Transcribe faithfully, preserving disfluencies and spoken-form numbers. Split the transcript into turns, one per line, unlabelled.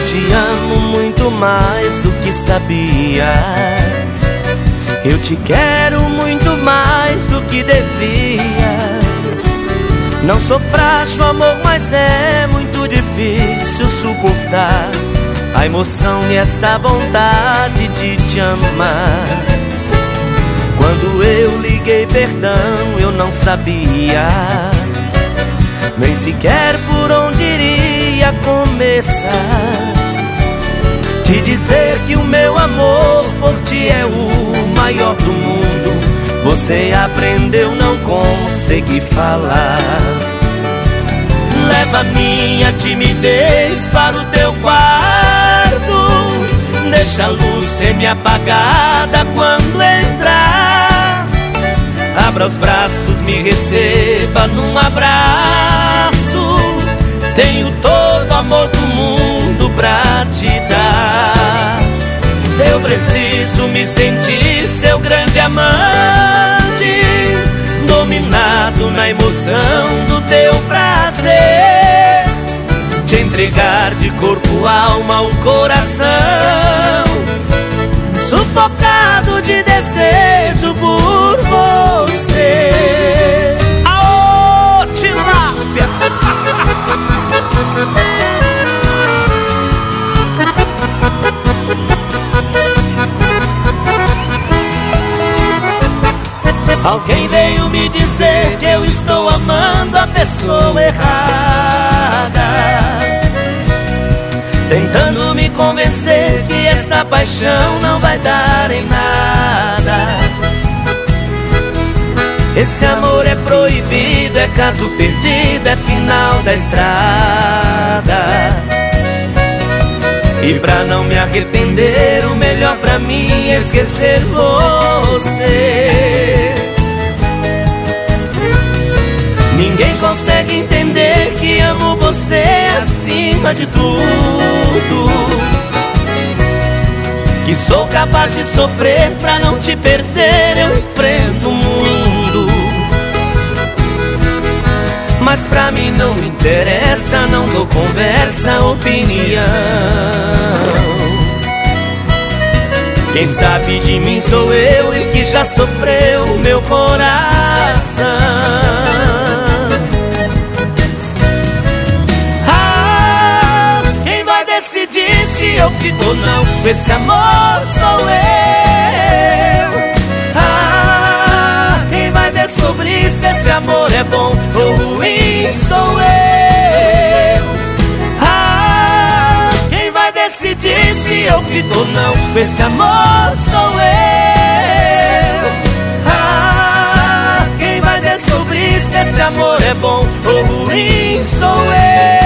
te amo muito mais do que sabia. Eu te quero muito mais do que devia. Não sou frágil, amor, mas é muito difícil suportar a emoção e esta vontade de te amar. Quando eu liguei perdão, eu não sabia nem sequer por onde iria começar. Te dizer que o meu amor por ti é o maior do mundo. Você aprendeu, não consegui falar. Leva minha timidez para o teu quarto. Deixa a luz semi-apagada quando entrar. Abra os braços, me receba num abraço. Tenho todo o amor do mundo pra te dar. Eu preciso me sentir seu grande amante, dominado na emoção do teu prazer. Te entregar de corpo, alma, o coração, sufocado de desejo por você. Aô, Tilápia! Alguém veio me dizer que eu estou amando a pessoa errada, tentando me convencer que esta paixão não vai dar em nada. Esse amor é proibido, é caso perdido, é final da estrada. E pra não me arrepender, o melhor pra mim é esquecer você. Ninguém consegue entender que amo você acima de tudo, que sou capaz de sofrer pra não te perder. Eu enfrento o mundo, mas pra mim não me interessa, não dou conversa, opinião. Quem sabe de mim sou eu e que já sofreu meu coração. Ah, quem vai decidir se eu fico ou não? Esse amor sou eu. Ah, quem vai descobrir se esse amor é bom ou ruim? Sou eu. Ah, quem vai decidir se eu fico ou não? Esse amor sou eu. Ah, quem vai descobrir se esse amor é bom ou ruim? Sou eu.